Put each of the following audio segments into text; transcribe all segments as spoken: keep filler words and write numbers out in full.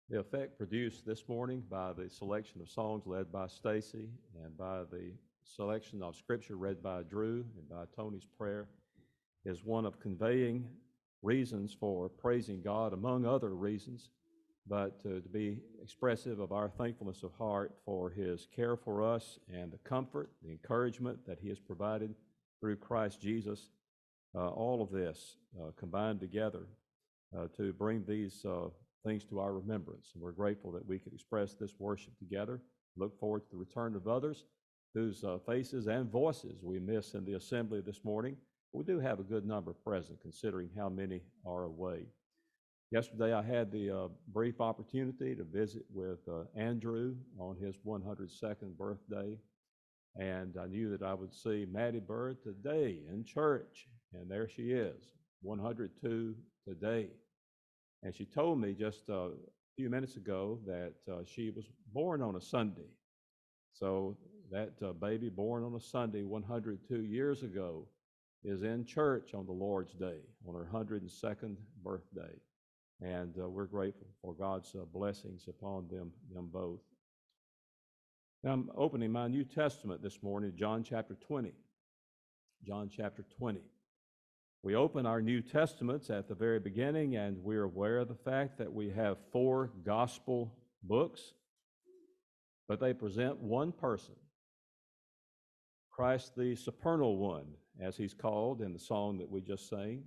The effect produced this morning by the selection of songs led by Stacy and by the selection of scripture read by Drew and by Tony's prayer is one of conveying reasons for praising God, among other reasons, but to, to be expressive of our thankfulness of heart for His care for us and the comfort, the encouragement that He has provided through Christ Jesus. Uh, all of this uh, combined together uh, to bring these uh, things to our remembrance. And we're grateful that we could express this worship together. Look forward to the return of others whose uh, faces and voices we miss in the assembly this morning. We do have a good number present, considering how many are away. Yesterday, I had the uh, brief opportunity to visit with uh, Andrew on his one hundred second birthday, and I knew that I would see Maddie Bird today in church, and there she is, one hundred two today. And she told me just uh, a few minutes ago that uh, she was born on a Sunday. So that uh, baby born on a Sunday one hundred two years ago is in church on the Lord's Day, on her one hundred second birthday. And uh, we're grateful for God's uh, blessings upon them, them both. Now, I'm opening my New Testament this morning, John chapter twenty. John chapter twenty. We open our New Testaments at the very beginning, and we're aware of the fact that we have four gospel books, but they present one person, Christ the supernal one, as he's called in the song that we just sang.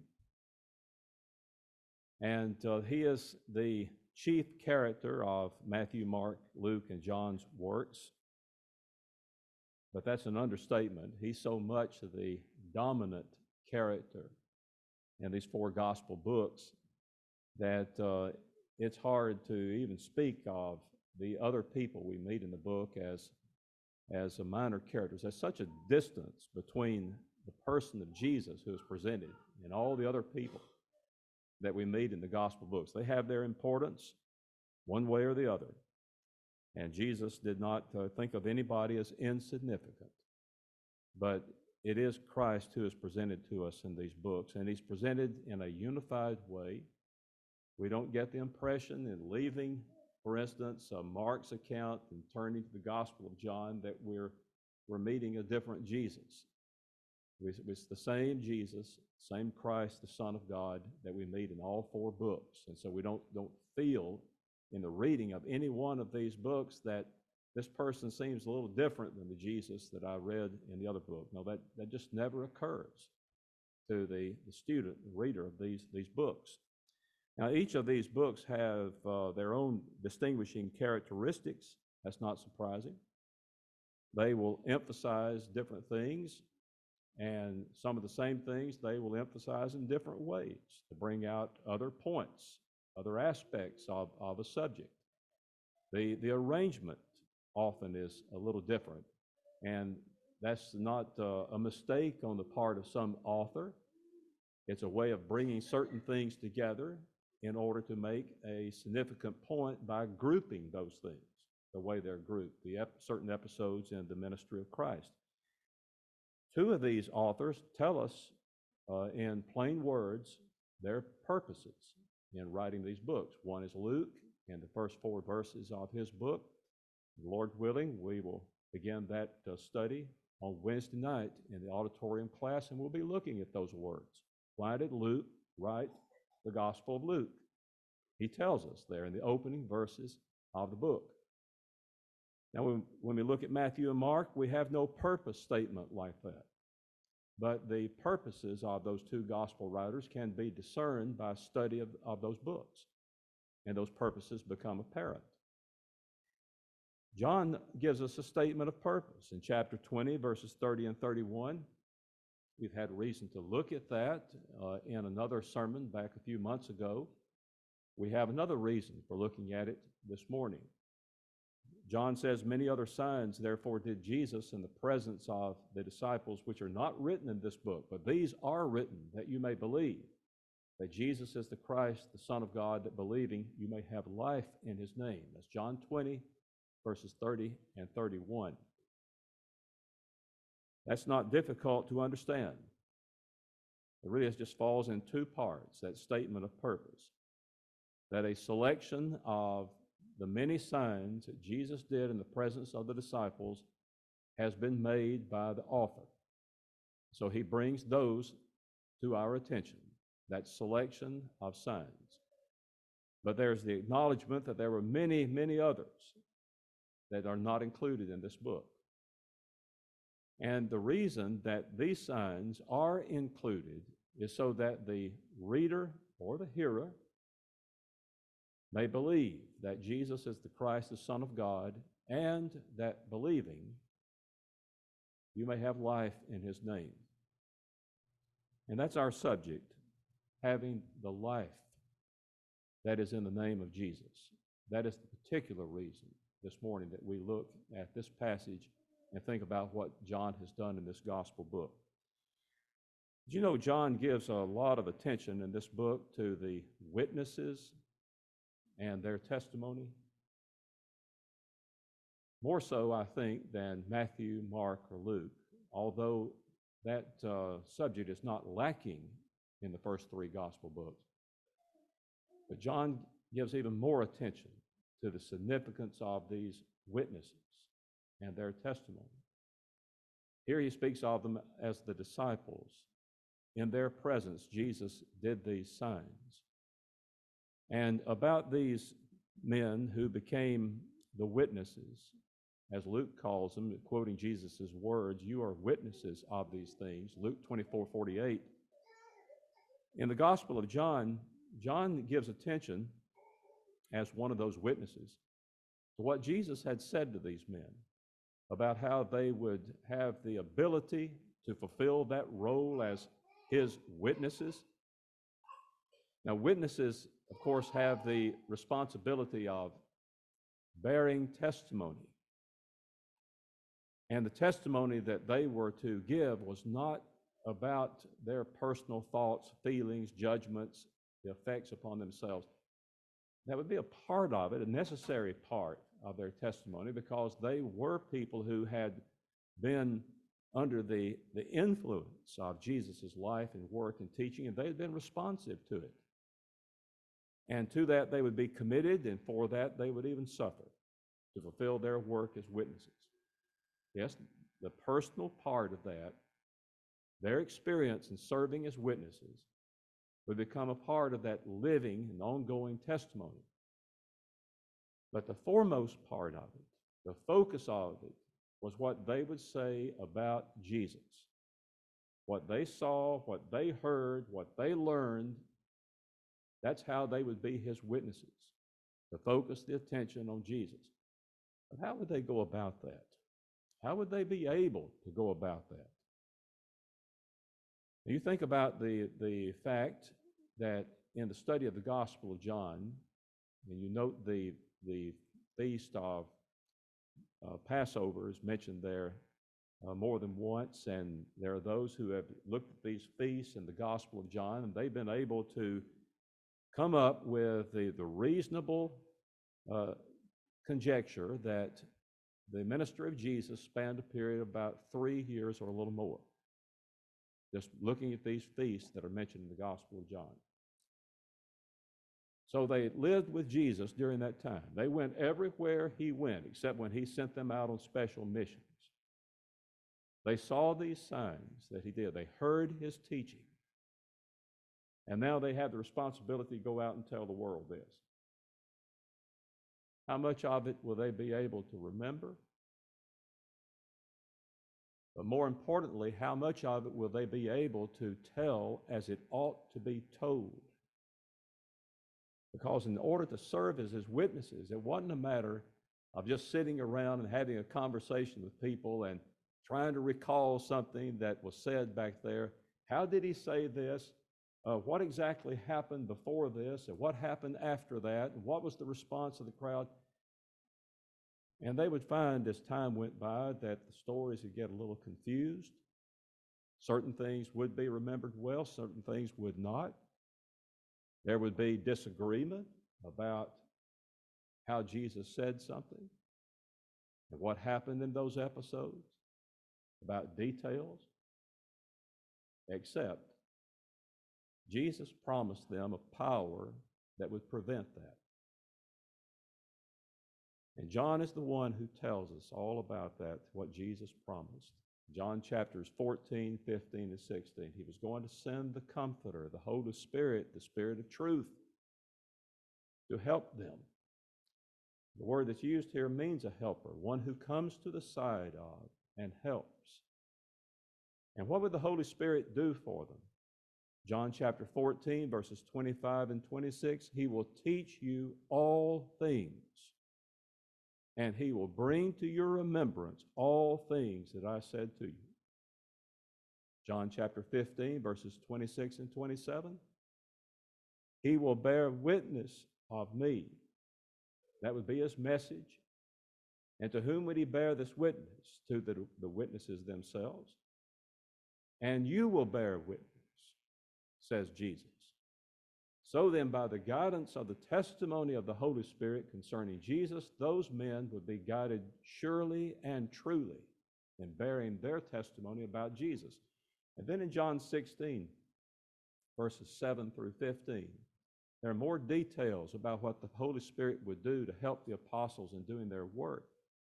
And uh, he is the chief character of Matthew, Mark, Luke, and John's works. But that's an understatement. He's so much the dominant character in these four gospel books that uh, it's hard to even speak of the other people we meet in the book as, as a minor characters. There's such a distance between the person of Jesus who is presented and all the other people that we meet in the gospel books. They have their importance one way or the other. And Jesus did not uh, think of anybody as insignificant. But it is Christ who is presented to us in these books, and he's presented in a unified way. We don't get the impression in leaving, for instance, uh, Mark's account and turning to the Gospel of John that we're, we're meeting a different Jesus. It's the same Jesus, same Christ, the Son of God, that we meet in all four books. And so we don't, don't feel in the reading of any one of these books that this person seems a little different than the Jesus that I read in the other book. No, that, that just never occurs to the, the student, the reader of these, these books. Now, each of these books have uh, their own distinguishing characteristics. That's not surprising. They will emphasize different things, and some of the same things they will emphasize in different ways to bring out other points, other aspects of, of a subject. The, the arrangement often is a little different, and that's not uh, a mistake on the part of some author. It's a way of bringing certain things together in order to make a significant point by grouping those things the way they're grouped, the ep- certain episodes in the ministry of Christ. Two of these authors tell us uh, in plain words their purposes in writing these books. One is Luke, in the first four verses of his book. Lord willing, we will begin that uh, study on Wednesday night in the auditorium class, and we'll be looking at those words. Why did Luke write the Gospel of Luke? He tells us there in the opening verses of the book. Now, when, when we look at Matthew and Mark, we have no purpose statement like that. But the purposes of those two gospel writers can be discerned by study of, of those books, and those purposes become apparent. John gives us a statement of purpose in chapter twenty, verses thirty and thirty-one. We've had reason to look at that uh, in another sermon back a few months ago. We have another reason for looking at it this morning. John says, many other signs, therefore, did Jesus in the presence of the disciples, which are not written in this book, but these are written that you may believe that Jesus is the Christ, the Son of God, that believing you may have life in his name. That's John twenty, verses thirty and thirty-one. That's not difficult to understand. It really just falls in two parts, that statement of purpose. That a selection of the many signs that Jesus did in the presence of the disciples has been made by the author. So he brings those to our attention, that selection of signs. But there's the acknowledgement that there were many, many others that are not included in this book. And the reason that these signs are included is so that the reader or the hearer may believe that Jesus is the Christ, the Son of God, and that believing, you may have life in his name. And that's our subject, having the life that is in the name of Jesus. That is the particular reason this morning that we look at this passage and think about what John has done in this gospel book. Did you know John gives a lot of attention in this book to the witnesses and their testimony? More so, I think, than Matthew, Mark, or Luke, although that uh, subject is not lacking in the first three gospel books. But John gives even more attention to the significance of these witnesses and their testimony. Here he speaks of them as the disciples. In their presence, Jesus did these signs. And about these men who became the witnesses, as Luke calls them, quoting Jesus' words, you are witnesses of these things, Luke twenty-four forty-eight. In the Gospel of John, John gives attention as one of those witnesses to what Jesus had said to these men about how they would have the ability to fulfill that role as his witnesses. Now, witnesses, of course, have the responsibility of bearing testimony. And the testimony that they were to give was not about their personal thoughts, feelings, judgments, the effects upon themselves. That would be a part of it, a necessary part of their testimony, because they were people who had been under the, the influence of Jesus' life and work and teaching, and they had been responsive to it. And to that they would be committed, and for that they would even suffer to fulfill their work as witnesses. Yes, the personal part of that, their experience in serving as witnesses, would become a part of that living and ongoing testimony. But the foremost part of it, the focus of it, was what they would say about Jesus. What they saw, what they heard, what they learned, that's how they would be his witnesses, to focus the attention on Jesus. But how would they go about that? How would they be able to go about that? You think about the, the fact that in the study of the Gospel of John, and you note the, the feast of uh, Passover is mentioned there uh, more than once, and there are those who have looked at these feasts in the Gospel of John, and they've been able to come up with the, the reasonable uh, conjecture that the ministry of Jesus spanned a period of about three years or a little more, just looking at these feasts that are mentioned in the Gospel of John. So they lived with Jesus during that time. They went everywhere he went, except when he sent them out on special missions. They saw these signs that he did. They heard his teaching. And now they have the responsibility to go out and tell the world this. How much of it will they be able to remember? But more importantly, how much of it will they be able to tell as it ought to be told? Because in order to serve as his witnesses, it wasn't a matter of just sitting around and having a conversation with people and trying to recall something that was said back there. How did he say this? Uh, what exactly happened before this? And what happened after that? And what was the response of the crowd? And they would find as time went by that the stories would get a little confused. Certain things would be remembered well, certain things would not. There would be disagreement about how Jesus said something and what happened in those episodes, about details, except Jesus promised them a power that would prevent that. And John is the one who tells us all about that, what Jesus promised. John chapters fourteen, fifteen, and sixteen. He was going to send the Comforter, the Holy Spirit, the Spirit of truth, to help them. The word that's used here means a helper, one who comes to the side of and helps. And what would the Holy Spirit do for them? John chapter fourteen, verses twenty-five and twenty-six, he will teach you all things, and he will bring to your remembrance all things that I said to you. John chapter fifteen, verses twenty-six and twenty-seven, he will bear witness of me. That would be his message. And to whom would he bear this witness? To the, the witnesses themselves. And you will bear witness, says Jesus. So then, by the guidance of the testimony of the Holy Spirit concerning Jesus, those men would be guided surely and truly in bearing their testimony about Jesus. And then in John sixteen, verses seven through fifteen, there are more details about what the Holy Spirit would do to help the apostles in doing their work.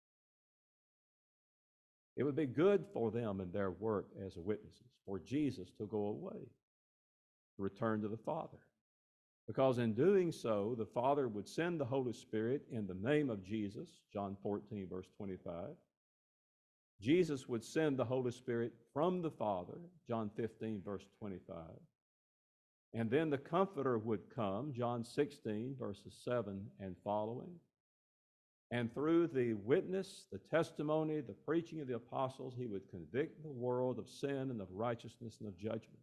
It would be good for them in their work as witnesses for Jesus to go away, to return to the Father. Because in doing so, the Father would send the Holy Spirit in the name of Jesus, John fourteen, verse twenty-five. Jesus would send the Holy Spirit from the Father, John fifteen, verse twenty-five. And then the Comforter would come, John sixteen, verses seven and following. And through the witness, the testimony, the preaching of the apostles, he would convict the world of sin and of righteousness and of judgment.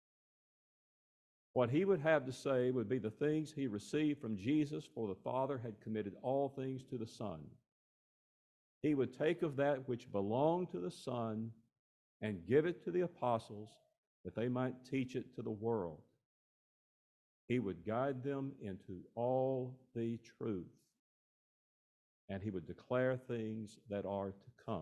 What he would have to say would be the things he received from Jesus, for the Father had committed all things to the Son. He would take of that which belonged to the Son and give it to the apostles that they might teach it to the world. He would guide them into all the truth, and he would declare things that are to come.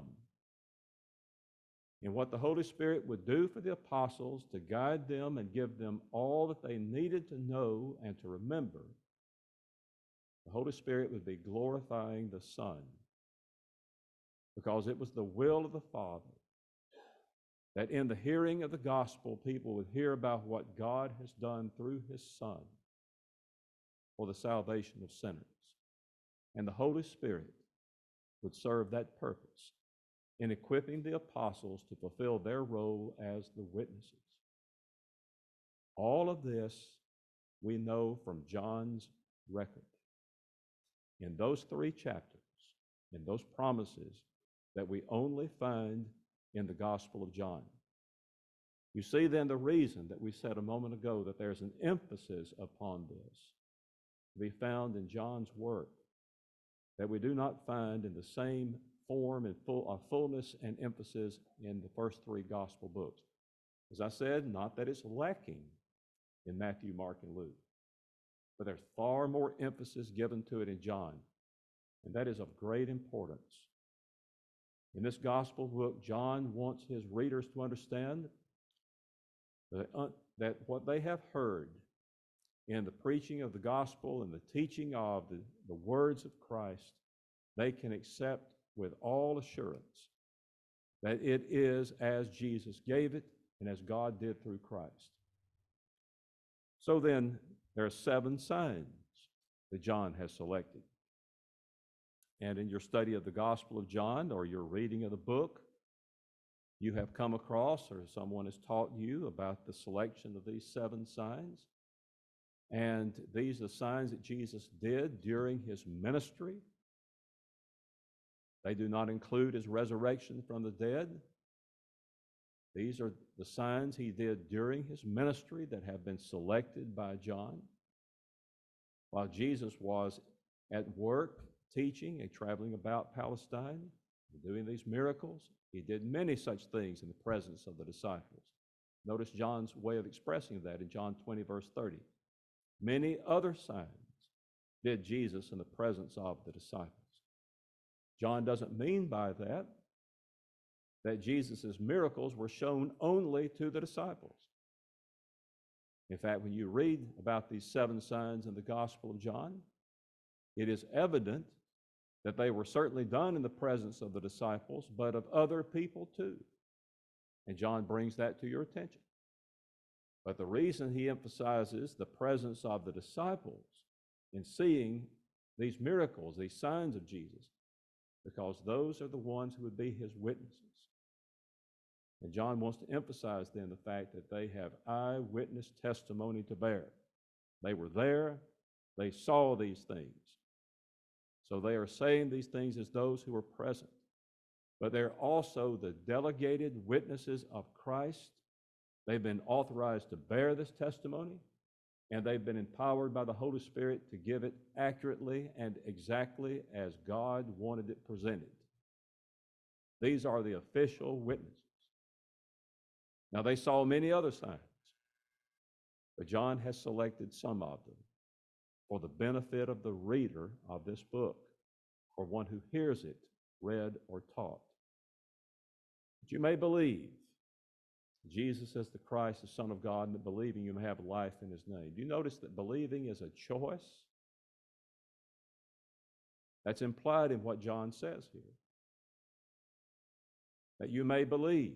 And what the Holy Spirit would do for the apostles to guide them and give them all that they needed to know and to remember, the Holy Spirit would be glorifying the Son, because it was the will of the Father that in the hearing of the gospel, people would hear about what God has done through his Son for the salvation of sinners. And the Holy Spirit would serve that purpose in equipping the apostles to fulfill their role as the witnesses. All of this we know from John's record. In those three chapters, in those promises that we only find in the Gospel of John. You see then the reason that we said a moment ago that there's an emphasis upon this to be found in John's work that we do not find in the same form and full of fullness and emphasis in the first three gospel books. As I said, not that it's lacking in Matthew, Mark, and Luke, but there's far more emphasis given to it in John, and that is of great importance. In this gospel book, John wants his readers to understand that, uh, that what they have heard in the preaching of the gospel and the teaching of the, the words of Christ, they can accept with all assurance that it is as Jesus gave it and as God did through Christ. So then, there are seven signs that John has selected. And in your study of the Gospel of John or your reading of the book, you have come across or someone has taught you about the selection of these seven signs. And these are signs that Jesus did during his ministry. They do not include his resurrection from the dead. These are the signs he did during his ministry that have been selected by John. While Jesus was at work, teaching and traveling about Palestine, doing these miracles, he did many such things in the presence of the disciples. Notice John's way of expressing that in John twenty, verse thirty. Many other signs did Jesus in the presence of the disciples. John doesn't mean by that that Jesus' miracles were shown only to the disciples. In fact, when you read about these seven signs in the Gospel of John, it is evident that they were certainly done in the presence of the disciples, but of other people too. And John brings that to your attention. But the reason he emphasizes the presence of the disciples in seeing these miracles, these signs of Jesus, because those are the ones who would be his witnesses. And John wants to emphasize then the fact that they have eyewitness testimony to bear. They were there, they saw these things. So they are saying these things as those who were present. But they're also the delegated witnesses of Christ. They've been authorized to bear this testimony, and they've been empowered by the Holy Spirit to give it accurately and exactly as God wanted it presented. These are the official witnesses. Now, they saw many other signs, but John has selected some of them for the benefit of the reader of this book, or one who hears it read or taught. That you may believe Jesus is the Christ, the Son of God, and that believing you may have life in his name. Do you notice that believing is a choice? That's implied in what John says here. That you may believe.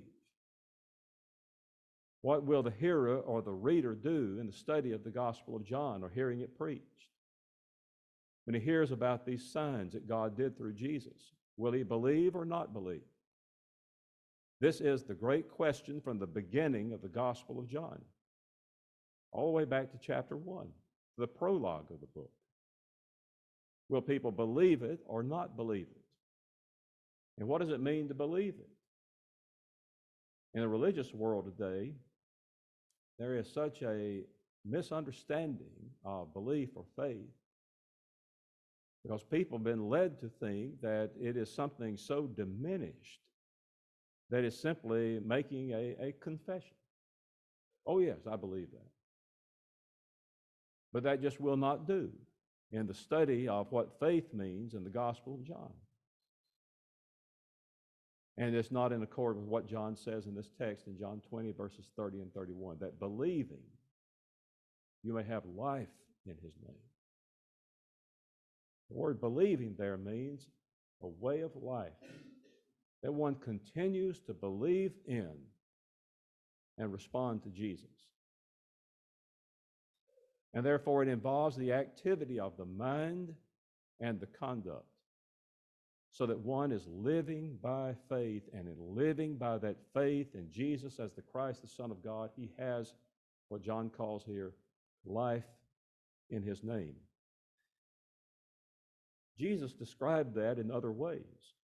What will the hearer or the reader do in the study of the Gospel of John or hearing it preached? When he hears about these signs that God did through Jesus, will he believe or not believe? This is the great question from the beginning of the Gospel of John, all the way back to chapter one, the prologue of the book. Will people believe it or not believe it? And what does it mean to believe it? In the religious world today, there is such a misunderstanding of belief or faith because people have been led to think that it is something so diminished that is simply making a, a confession. Oh yes, I believe that. But that just will not do in the study of what faith means in the Gospel of John. And it's not in accord with what John says in this text in John twenty, verses thirty and thirty-one, that believing you may have life in his name. The word believing there means a way of life that one continues to believe in and respond to Jesus. And therefore it involves the activity of the mind and the conduct, so that one is living by faith, and in living by that faith in Jesus as the Christ, the Son of God, he has what John calls here life in his name. Jesus described that in other ways.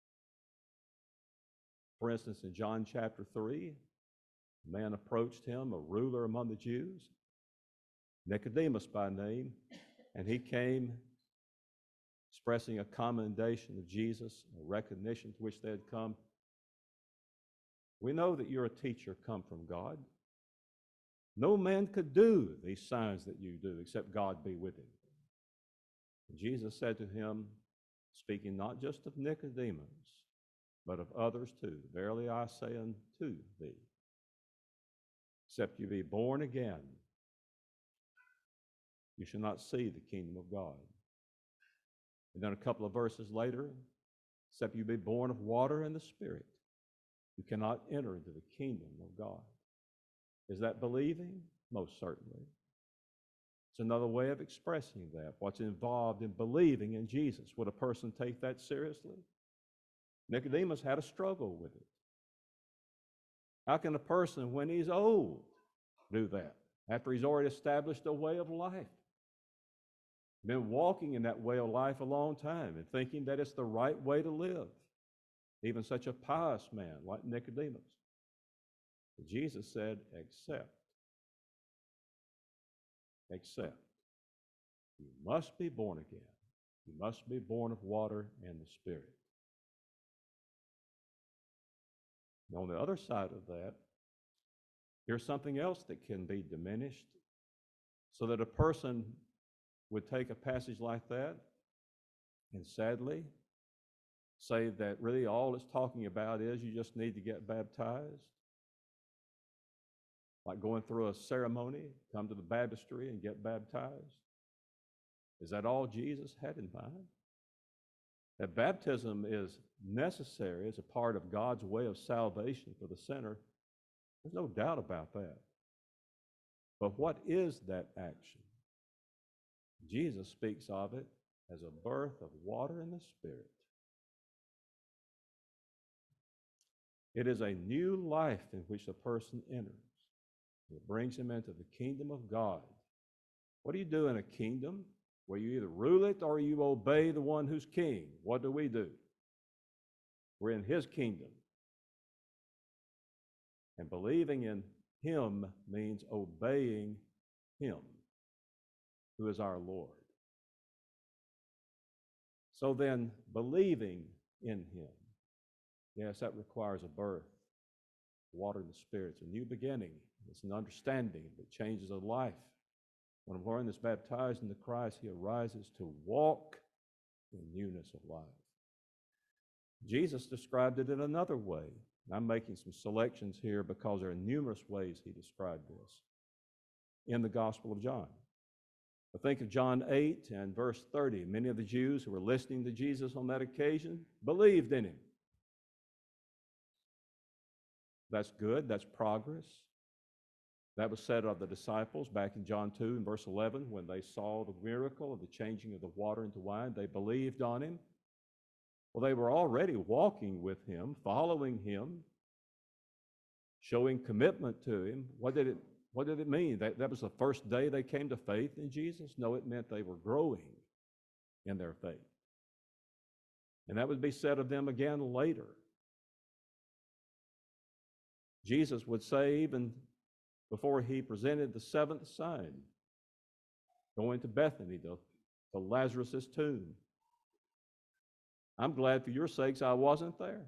For instance, in John chapter three, a man approached him, a ruler among the Jews, Nicodemus by name, and he came expressing a commendation of Jesus, a recognition to which they had come. We know that you're a teacher come from God. No man could do these signs that you do except God be with him. And Jesus said to him, speaking not just of Nicodemus, but of others too, verily I say unto thee, except you be born again, you shall not see the kingdom of God. And then a couple of verses later, except you be born of water and the Spirit, you cannot enter into the kingdom of God. Is that believing? Most certainly. It's another way of expressing that. What's involved in believing in Jesus? Would a person take that seriously? Nicodemus had a struggle with it. How can a person, when he's old, do that after he's already established a way of life? Been walking in that way of life a long time and thinking that it's the right way to live. Even such a pious man like Nicodemus. But Jesus said, except, except, you must be born again. You must be born of water and the Spirit. And on the other side of that, here's something else that can be diminished, so that a person would take a passage like that and sadly say that really all it's talking about is you just need to get baptized. Like going through a ceremony, come to the baptistry and get baptized. Is that all Jesus had in mind? That baptism is necessary as a part of God's way of salvation for the sinner, there's no doubt about that. But what is that action? Jesus speaks of it as a birth of water and the Spirit. It is a new life in which a person enters. It brings him into the kingdom of God. What do you do in a kingdom? Well, you either rule it or you obey the one who's king. What do we do? We're in his kingdom. And believing in him means obeying him, who is our Lord. So then, believing in him, yes, that requires a birth, water and the Spirit. It's a new beginning. It's an understanding that changes a life. When a man is baptized into Christ, he arises to walk in newness of life. Jesus described it in another way. I'm making some selections here because there are numerous ways he described this in the Gospel of John. I think of John eight and verse thirty. Many of the Jews who were listening to Jesus on that occasion believed in him. That's good. That's progress. That was said of the disciples back in John two and verse eleven when they saw the miracle of the changing of the water into wine. They believed on him. Well, they were already walking with him, following him, showing commitment to him. What did it, what did it mean? That, that was the first day they came to faith in Jesus? No, it meant they were growing in their faith. And that would be said of them again later. Jesus would say, even before he presented the seventh sign, going to Bethany, to, to Lazarus' tomb, I'm glad for your sakes I wasn't there.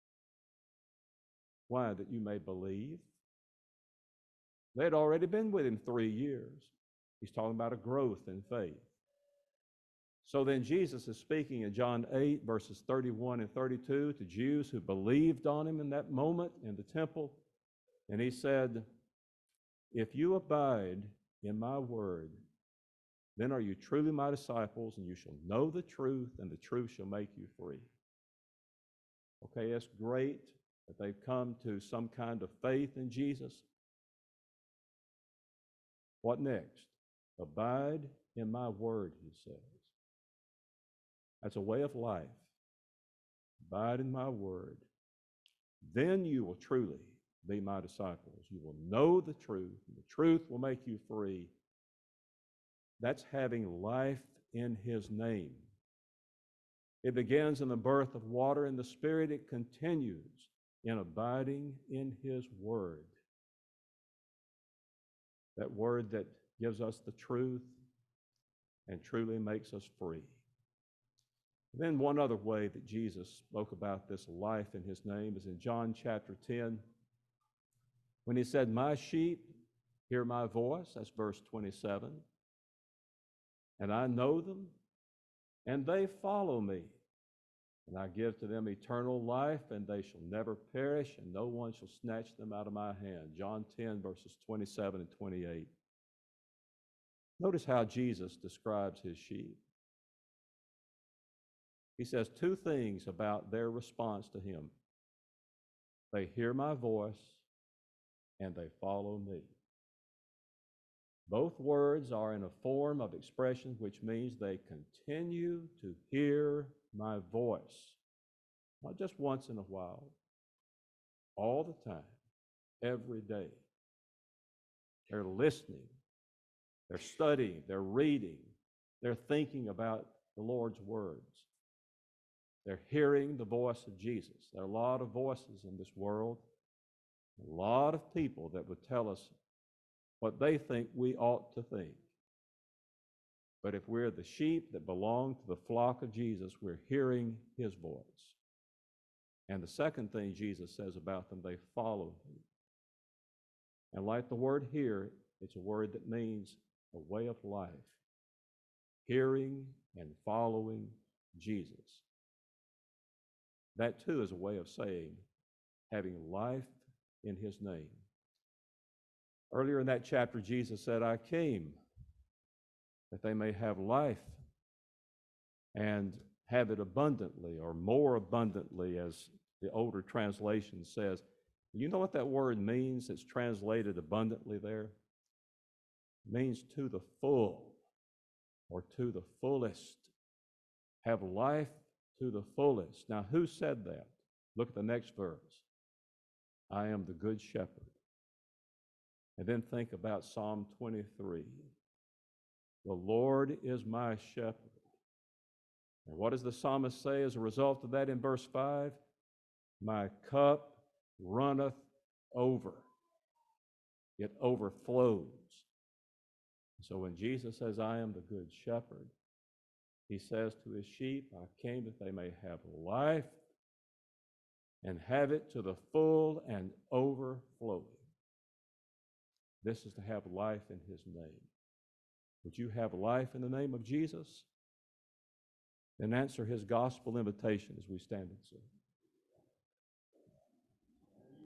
Why? That you may believe. They had already been with him three years. He's talking about a growth in faith. So then Jesus is speaking in John eight, verses thirty-one and thirty-two to Jews who believed on him in that moment in the temple. And he said, if you abide in my word, then are you truly my disciples, and you shall know the truth, and the truth shall make you free. Okay, it's great that they've come to some kind of faith in Jesus. What next? Abide in my word, he says. That's a way of life. Abide in my word. Then you will truly be my disciples. You will know the truth, and the truth will make you free. That's having life in his name. It begins in the birth of water and the Spirit. It continues in abiding in his word. That word that gives us the truth and truly makes us free. Then one other way that Jesus spoke about this life in his name is in John chapter ten, when he said, my sheep hear my voice. That's verse twenty-seven. And I know them, and they follow me. And I give to them eternal life, and they shall never perish, and no one shall snatch them out of my hand. John ten, verses twenty-seven and twenty-eight. Notice how Jesus describes his sheep. He says two things about their response to him. They hear my voice, and they follow me. Both words are in a form of expression which means they continue to hear my voice. Not just once in a while, all the time, every day. They're listening, they're studying, they're reading, they're thinking about the Lord's words. They're hearing the voice of Jesus. There are a lot of voices in this world, a lot of people that would tell us what they think we ought to think. But if we're the sheep that belong to the flock of Jesus, we're hearing his voice. And the second thing Jesus says about them, they follow him. And like the word hear, it's a word that means a way of life. Hearing and following Jesus. That too is a way of saying having life in his name. Earlier in that chapter, Jesus said, I came that they may have life and have it abundantly, or more abundantly, as the older translation says. You know what that word means? It's translated abundantly there. It means to the full, or to the fullest. Have life to the fullest. Now, who said that? Look at the next verse. I am the good shepherd. And then think about Psalm twenty-three. The Lord is my shepherd. And what does the psalmist say as a result of that in verse five? My cup runneth over. It overflows. So when Jesus says, I am the good shepherd, he says to his sheep, I came that they may have life and have it to the full and overflowing. This is to have life in his name. Would you have life in the name of Jesus? Then answer his gospel invitation as we stand and sing.